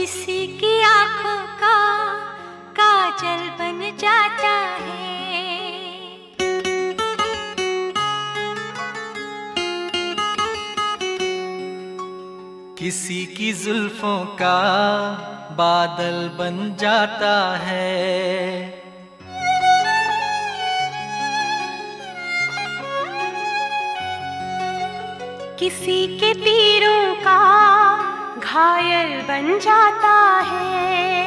किसी की आंखों का काजल बन जाता है, किसी की जुल्फों का बादल बन जाता है। किसी के तीरों का घायल बन जाता है।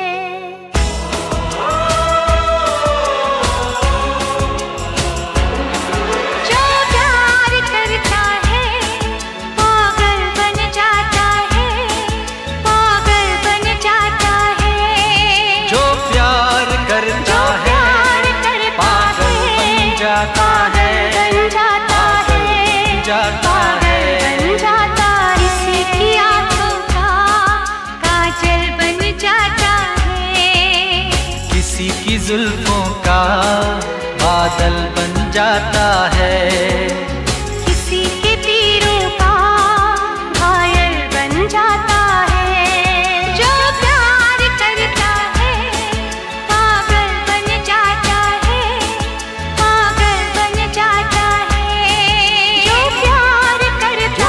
जो प्यार करता है पागल बन जाता है, पागल बन जाता है। जो प्यार करता है पागल बन जाता है, बन जाता है, जाता है। किसी की आंखों का काजल बन जाता है, किसी की जुल्फों का बादल बन जाता है। किसी के तीरों का घायल बन जाता है। जो प्यार करता है पागल बन जाता है, पागल बन जाता है। जो प्यार करता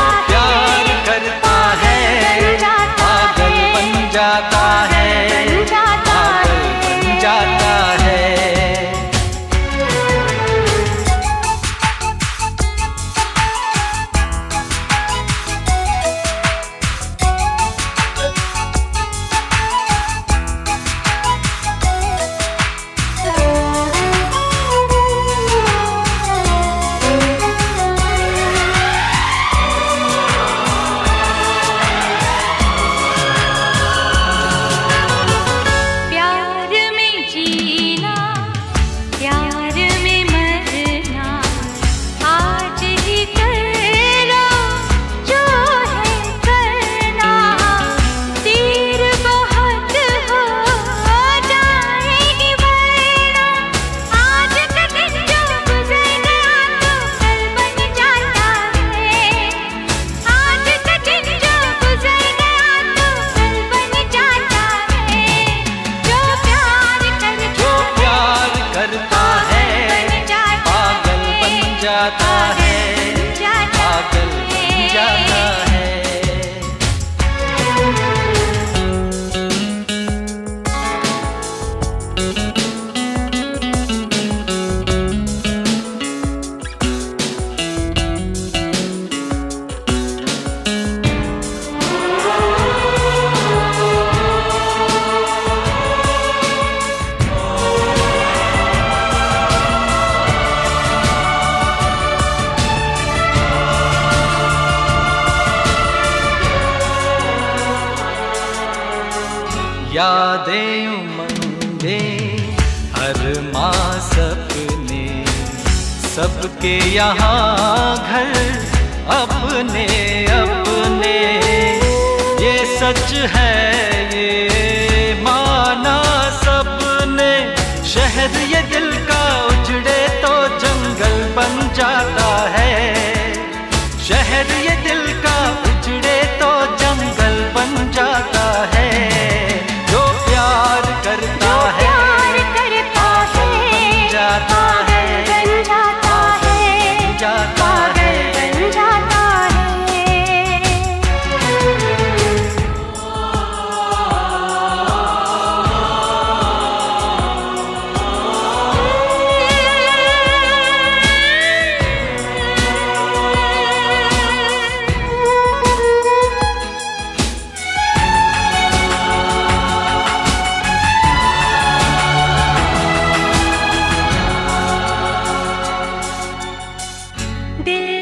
पागल बन जाता है, पागल बन जाता है। जाता है, पागल बन जाता है। यादें उमंगे हर माह सपने, सबके यहाँ घर अपने अपने। ये सच है ये माना सबने, शहर ये दिल का उजड़े तो जंगल बन जाता है। शहर ये दिल का उजड़े तो जंगल बन जाता है। जो प्यार करता है पागल बन जाता है, पागल बन जाता है। दिल